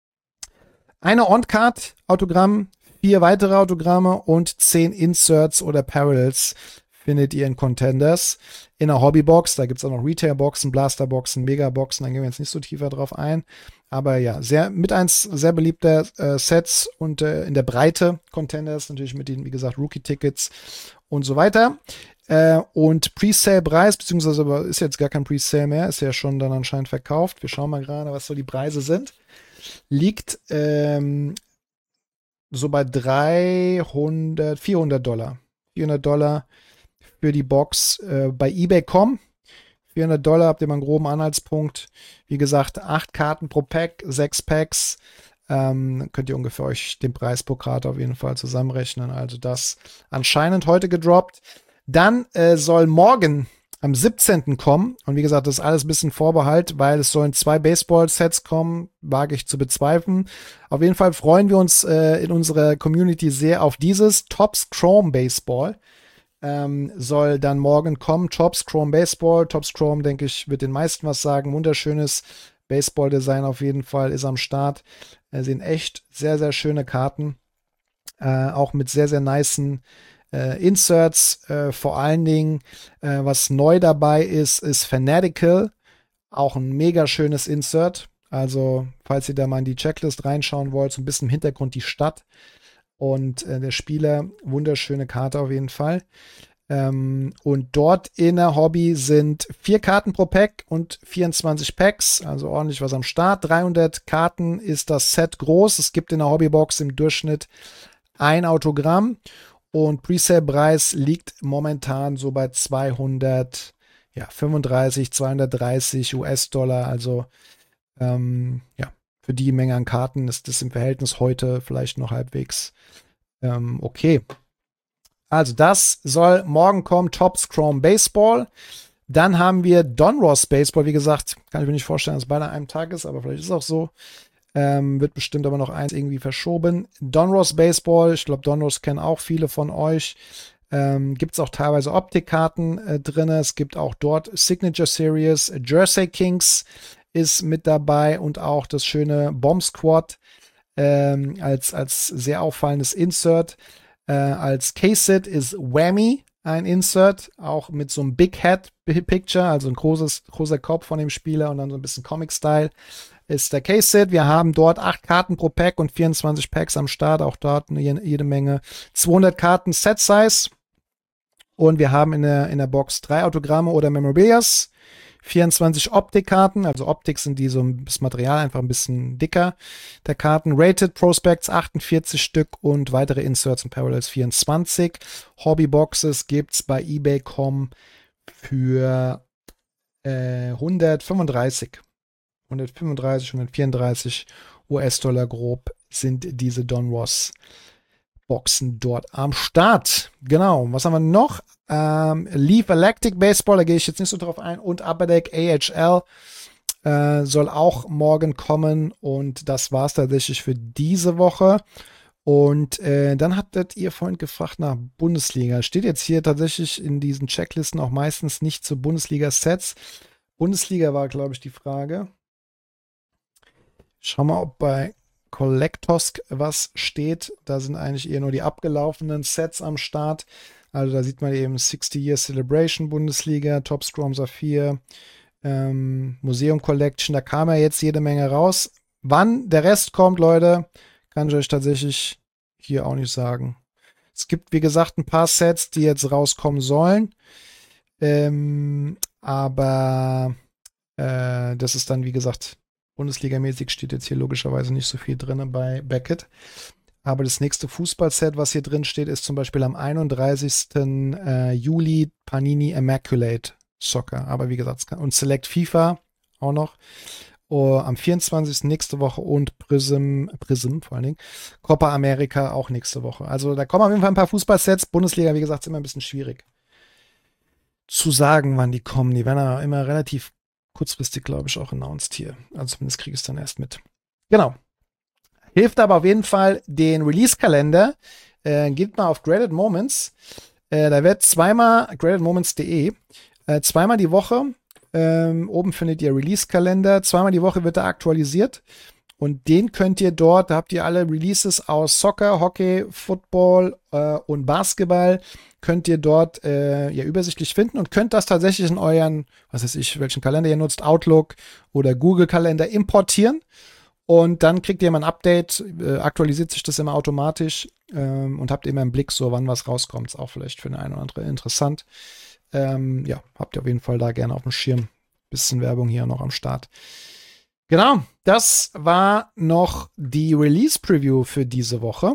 Eine On-Card, Autogramm, vier weitere Autogramme und zehn Inserts oder Parallels findet ihr in Contenders. In der Hobbybox, da gibt es auch noch Retail-Boxen, Blaster-Boxen, Mega-Boxen, da gehen wir jetzt nicht so tiefer drauf ein. Aber ja, sehr, mit eins sehr beliebter äh, Sets und äh, in der Breite Contenders, natürlich mit den, wie gesagt, Rookie-Tickets und so weiter. Äh, und Presale-Preis, beziehungsweise aber ist jetzt gar kein Presale mehr, ist ja schon dann anscheinend verkauft. Wir schauen mal gerade, was so die Preise sind. Liegt ähm, so bei dreihundert, vierhundert Dollar. vierhundert Dollar für die Box äh, bei eBay Punkt com. vierhundert Dollar habt ihr mal einen groben Anhaltspunkt. Wie gesagt, acht Karten pro Pack, sechs Packs. Ähm, könnt ihr ungefähr euch den Preis pro Karte auf jeden Fall zusammenrechnen. Also das anscheinend heute gedroppt. Dann äh, soll morgen am siebzehnten kommen. Und wie gesagt, das ist alles ein bisschen Vorbehalt, weil es sollen zwei Baseball-Sets kommen. Wage ich zu bezweifeln. Auf jeden Fall freuen wir uns äh, in unserer Community sehr auf dieses Topps Chrome Baseball. Ähm, soll dann morgen kommen. Topps Chrome Baseball. Topps Chrome, denke ich, wird den meisten was sagen. Wunderschönes Baseball-Design auf jeden Fall, ist am Start. Äh, sind echt sehr, sehr schöne Karten. Äh, auch mit sehr, sehr nicen äh, Inserts. Äh, vor allen Dingen, äh, was neu dabei ist, ist Fanatical. Auch ein mega schönes Insert. Also, falls ihr da mal in die Checklist reinschauen wollt, so ein bisschen im Hintergrund die Stadt. Und äh, der Spieler, wunderschöne Karte auf jeden Fall. Ähm, und dort in der Hobby sind vier Karten pro Pack und vierundzwanzig Packs, also ordentlich was am Start. dreihundert Karten ist das Set groß. Es gibt in der Hobbybox im Durchschnitt ein Autogramm. Und Presale-Preis liegt momentan so bei zweihundertfünfunddreißig, zweihundertdreißig U S-Dollar. Also, ähm, ja. Für die Menge an Karten ist das im Verhältnis heute vielleicht noch halbwegs ähm, okay. Also das soll morgen kommen, Topps Chrome Baseball. Dann haben wir Donruss Baseball. Wie gesagt, kann ich mir nicht vorstellen, dass es beide an einem Tag ist, aber vielleicht ist es auch so. Ähm, wird bestimmt aber noch eins irgendwie verschoben. Donruss Baseball, ich glaube, Donruss kennen auch viele von euch. Ähm, gibt es auch teilweise Optikkarten äh, drin. Es gibt auch dort Signature Series, Jersey Kings ist mit dabei und auch das schöne Bomb Squad ähm, als, als sehr auffallendes Insert. Äh, als Case-Set ist Whammy ein Insert, auch mit so einem Big Head Picture, also ein großes, großer Kopf von dem Spieler und dann so ein bisschen Comic-Style ist der Case-Set. Wir haben dort acht Karten pro Pack und vierundzwanzig Packs am Start, auch dort eine, jede Menge. zweihundert Karten Set-Size und wir haben in der, in der Box drei Autogramme oder Memorabilias. vierundzwanzig Optikkarten, also Optik sind die so das Material einfach ein bisschen dicker der Karten. Rated Prospects achtundvierzig Stück und weitere Inserts und Parallels vierundzwanzig. Hobbyboxes gibt's bei eBay Punkt com für äh, hundertfünfunddreißig. hundertfünfunddreißig, hundertvierunddreißig U S-Dollar grob sind diese Donruss Boxen dort am Start. Genau, was haben wir noch? Ähm, Leaf Electric Baseball, da gehe ich jetzt nicht so drauf ein. Und Upper Deck A H L äh, soll auch morgen kommen. Und das war es tatsächlich für diese Woche. Und äh, dann hattet ihr vorhin gefragt nach Bundesliga. Steht jetzt hier tatsächlich in diesen Checklisten auch meistens nicht zu Bundesliga-Sets. Bundesliga war, glaube ich, die Frage. Schau mal, ob bei Collectosk was steht. Da sind eigentlich eher nur die abgelaufenen Sets am Start. Also da sieht man eben sixty Year Celebration Bundesliga, Top Strom Saphir, ähm, Museum Collection. Da kam ja jetzt jede Menge raus. Wann der Rest kommt, Leute, kann ich euch tatsächlich hier auch nicht sagen. Es gibt, wie gesagt, ein paar Sets, die jetzt rauskommen sollen. Ähm, aber äh, das ist dann, wie gesagt, Bundesligamäßig steht jetzt hier logischerweise nicht so viel drin bei Beckett. Aber das nächste Fußballset, was hier drin steht, ist zum Beispiel am einunddreißigsten Äh, Juli Panini Immaculate Soccer. Aber wie gesagt, und Select FIFA auch noch. Oh, am vierundzwanzigsten nächste Woche und Prism, Prism vor allen Dingen, Copa America auch nächste Woche. Also da kommen auf jeden Fall ein paar Fußballsets. Bundesliga, wie gesagt, ist immer ein bisschen schwierig zu sagen, wann die kommen. Die werden ja immer relativ kurzfristig, glaube ich, auch announced hier. Also zumindest kriege ich es dann erst mit. Genau. Hilft aber auf jeden Fall den Release-Kalender. Äh, geht mal auf Graded Moments. Äh, da wird zweimal, graded moments punkt de, äh, zweimal die Woche, ähm, oben findet ihr Release-Kalender, zweimal die Woche wird er aktualisiert. Und den könnt ihr dort, da habt ihr alle Releases aus Soccer, Hockey, Football äh, und Basketball, könnt ihr dort äh, ja übersichtlich finden und könnt das tatsächlich in euren, was weiß ich, welchen Kalender ihr nutzt, Outlook oder Google-Kalender importieren. Und dann kriegt ihr mal ein Update, äh, aktualisiert sich das immer automatisch ähm, und habt immer im Blick, so wann was rauskommt. Ist auch vielleicht für den einen oder anderen interessant. Ähm, ja, habt ihr auf jeden Fall da gerne auf dem Schirm. Bisschen Werbung hier noch am Start. Genau, das war noch die Release-Preview für diese Woche.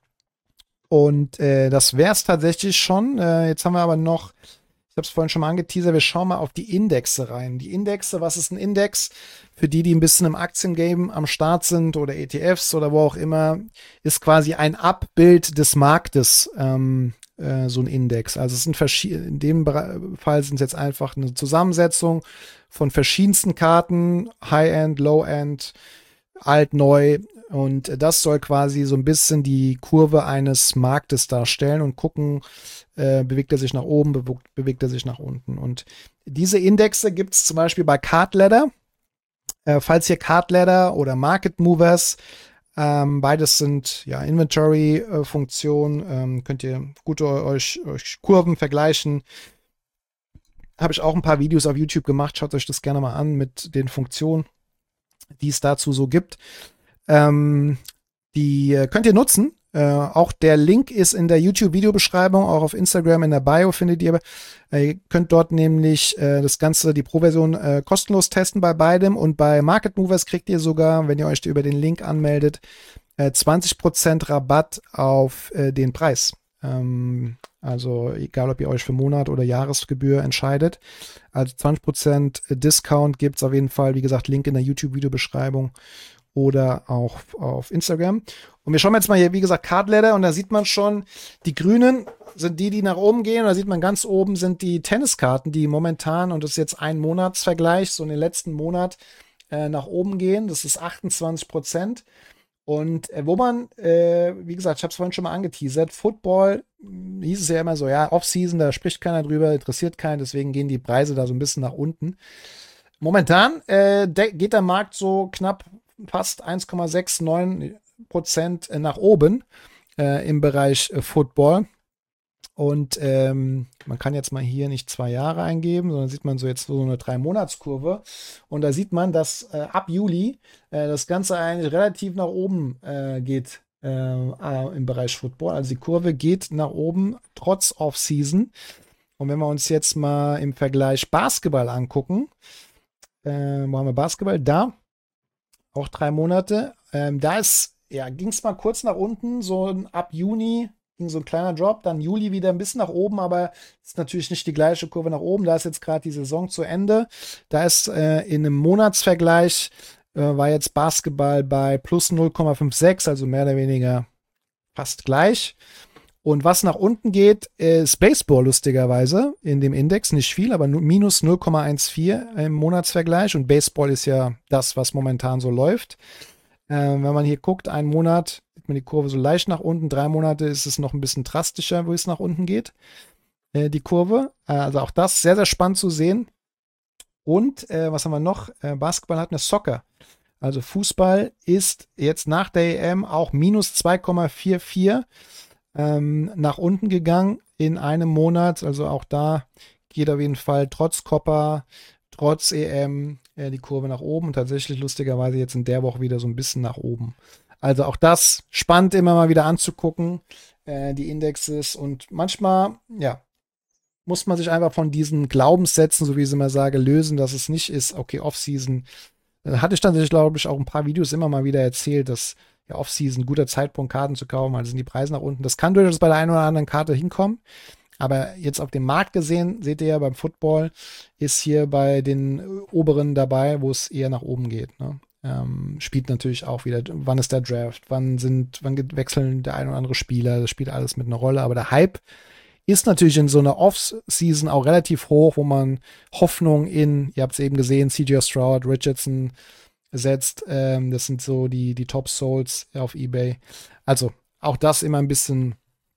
Und äh, das wäre es tatsächlich schon. Äh, jetzt haben wir aber noch, ich habe es vorhin schon mal angeteasert, wir schauen mal auf die Indexe rein. Die Indexe, was ist ein Index? Für die, die ein bisschen im Aktiengame am Start sind oder E T Fs oder wo auch immer, ist quasi ein Abbild des Marktes, ähm, äh, so ein Index. Also es sind verschiedene, in dem Fall sind es jetzt einfach eine Zusammensetzung von verschiedensten Karten, High-End, Low-End, alt, neu. Und das soll quasi so ein bisschen die Kurve eines Marktes darstellen und gucken, äh, bewegt er sich nach oben, bewegt, bewegt er sich nach unten. Und diese Indexe gibt es zum Beispiel bei Card Ladder. Äh, falls ihr Card Ladder oder Market Movers, ähm, beides sind ja Inventory-Funktionen, ähm, könnt ihr gut euch, euch Kurven vergleichen. Habe ich auch ein paar Videos auf YouTube gemacht. Schaut euch das gerne mal an mit den Funktionen, die es dazu so gibt. Ähm, die äh, könnt ihr nutzen. Äh, auch der Link ist in der YouTube-Videobeschreibung, auch auf Instagram in der Bio findet ihr. Äh, ihr könnt dort nämlich äh, das Ganze, die Pro-Version äh, kostenlos testen bei beidem. Und bei Market Movers kriegt ihr sogar, wenn ihr euch über den Link anmeldet, äh, zwanzig Prozent Rabatt auf äh, den Preis. Ähm, also egal, ob ihr euch für Monat oder Jahresgebühr entscheidet. Also zwanzig Prozent Discount gibt es auf jeden Fall. Wie gesagt, Link in der YouTube-Videobeschreibung oder auch auf Instagram. Und wir schauen jetzt mal hier, wie gesagt, Card Ladder und da sieht man schon, die grünen sind die, die nach oben gehen. Und da sieht man ganz oben sind die Tenniskarten, die momentan, und das ist jetzt ein Monatsvergleich, so in den letzten Monat äh, nach oben gehen. Das ist achtundzwanzig Prozent. Und äh, wo man, äh, wie gesagt, ich habe es vorhin schon mal angeteasert, Football mh, hieß es ja immer so, ja, Off-Season, da spricht keiner drüber, interessiert keinen, deswegen gehen die Preise da so ein bisschen nach unten. Momentan äh, geht der Markt so knapp fast eins Komma neunundsechzig Prozent nach oben äh, im Bereich äh, Football. Und ähm, man kann jetzt mal hier nicht zwei Jahre eingeben, sondern sieht man so jetzt so eine drei-Monats-Kurve. Und da sieht man, dass äh, ab Juli äh, das Ganze eigentlich relativ nach oben äh, geht äh, äh, im Bereich Football. Also die Kurve geht nach oben, trotz Off-Season. Und wenn wir uns jetzt mal im Vergleich Basketball angucken, äh, wo haben wir Basketball? Da, auch drei Monate. Ähm, da ist, ja, ging es mal kurz nach unten, so ab Juni ging so ein kleiner Drop, dann Juli wieder ein bisschen nach oben, aber ist natürlich nicht die gleiche Kurve nach oben. Da ist jetzt gerade die Saison zu Ende. Da ist äh, in einem Monatsvergleich äh, war jetzt Basketball bei plus null Komma sechsundfünfzig, also mehr oder weniger fast gleich. Und was nach unten geht, ist Baseball lustigerweise in dem Index. Nicht viel, aber nur minus null Komma vierzehn im Monatsvergleich. Und Baseball ist ja das, was momentan so läuft. Äh, wenn man hier guckt, einen Monat sieht man die Kurve so leicht nach unten. Drei Monate ist es noch ein bisschen drastischer, wo es nach unten geht, äh, die Kurve. Äh, also auch das sehr, sehr spannend zu sehen. Und äh, was haben wir noch? Äh, Basketball hat eine Soccer. Also Fußball ist jetzt nach der E M auch minus zwei Komma vierundvierzig ähm, nach unten gegangen in einem Monat. Also auch da geht auf jeden Fall trotz Copa, trotz E M äh, die Kurve nach oben und tatsächlich lustigerweise jetzt in der Woche wieder so ein bisschen nach oben. Also auch das spannend immer mal wieder anzugucken, äh, die Indexes, und manchmal, ja, muss man sich einfach von diesen Glaubenssätzen, so wie ich es immer sage, lösen, dass es nicht ist, okay, Off-Season. Da hatte ich dann, glaube ich, auch ein paar Videos immer mal wieder erzählt, dass ja Off-Season ein guter Zeitpunkt, Karten zu kaufen, also sind die Preise nach unten. Das kann durchaus bei der einen oder anderen Karte hinkommen. Aber jetzt auf dem Markt gesehen, seht ihr ja beim Football, ist hier bei den oberen dabei, wo es eher nach oben geht. Ne? Ähm, spielt natürlich auch wieder, wann ist der Draft, wann sind, wann wechseln der ein oder andere Spieler, das spielt alles mit einer Rolle. Aber der Hype ist natürlich in so einer Off-Season auch relativ hoch, wo man Hoffnung in, ihr habt es eben gesehen, C J Stroud, Richardson setzt. Ähm, das sind so die, die Top-Souls auf eBay. Also auch das immer ein bisschen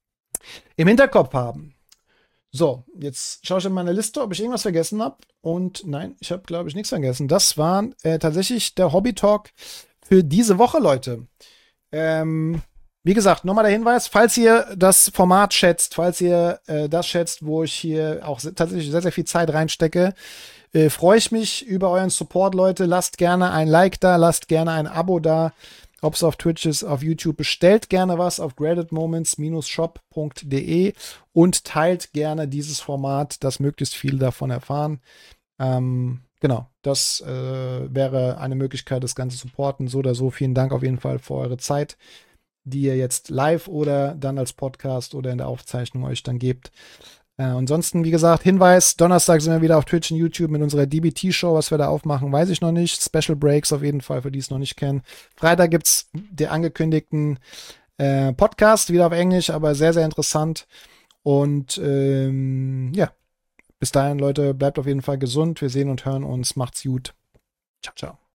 im Hinterkopf haben. So, jetzt schaue ich in meine Liste, ob ich irgendwas vergessen habe. Und nein, ich habe, glaube ich, nichts vergessen. Das war äh, tatsächlich der Hobby-Talk für diese Woche, Leute. Ähm, wie gesagt, nochmal der Hinweis, falls ihr das Format schätzt, falls ihr äh, das schätzt, wo ich hier auch se- tatsächlich sehr, sehr viel Zeit reinstecke, äh, freue ich mich über euren Support, Leute. Lasst gerne ein Like da, lasst gerne ein Abo da. Ob es auf Twitch ist, auf YouTube, bestellt gerne was auf graded moments shop punkt de und teilt gerne dieses Format, dass möglichst viele davon erfahren. Ähm, genau, das äh, wäre eine Möglichkeit, das Ganze zu supporten. So oder so, vielen Dank auf jeden Fall für eure Zeit, die ihr jetzt live oder dann als Podcast oder in der Aufzeichnung euch dann gebt. Äh, ansonsten, wie gesagt, Hinweis, Donnerstag sind wir wieder auf Twitch und YouTube mit unserer D B T-Show. Was wir da aufmachen, weiß ich noch nicht. Special Breaks auf jeden Fall, für die es noch nicht kennen. Freitag gibt's den angekündigten äh, Podcast, wieder auf Englisch, aber sehr, sehr interessant. Und ähm, ja, bis dahin, Leute, bleibt auf jeden Fall gesund. Wir sehen und hören uns. Macht's gut. Ciao, ciao.